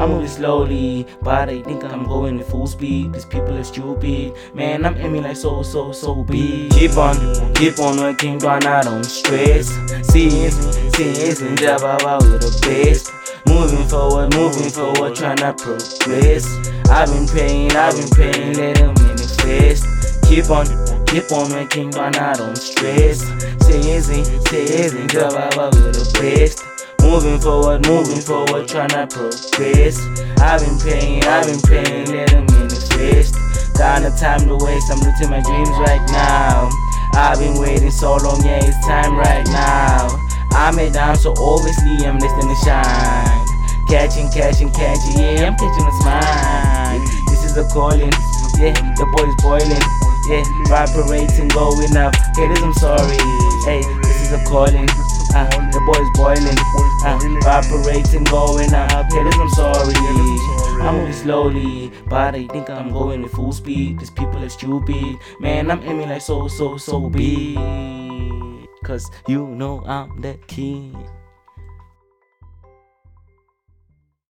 I'm moving slowly, but I think I'm going at full speed. These people are stupid, man. I'm aiming like so big. Keep on working, but I don't stress. See, and job about with the best. Moving forward, tryna progress. I've been praying, let them manifest. Keep on working, but I don't stress. Say and job about with the best. Moving forward, tryna progress. I've been praying, let them manifest. Got no time to waste, I'm looting my dreams right now. I've been waiting so long, yeah, it's time right now. I'm it down, so obviously I'm destined to shine. Catching, yeah, I'm catching a smile. This is a calling, yeah, the boy's boiling. Yeah, vibrating, going up. Haters, I'm sorry. Hey, this is a calling. The boy's boiling. Vibrating, going up. Haters, I'm sorry. I'm moving slowly, but I think I'm going at full speed. These people are stupid, man. I'm aiming like so big. 'Cause you know I'm the king.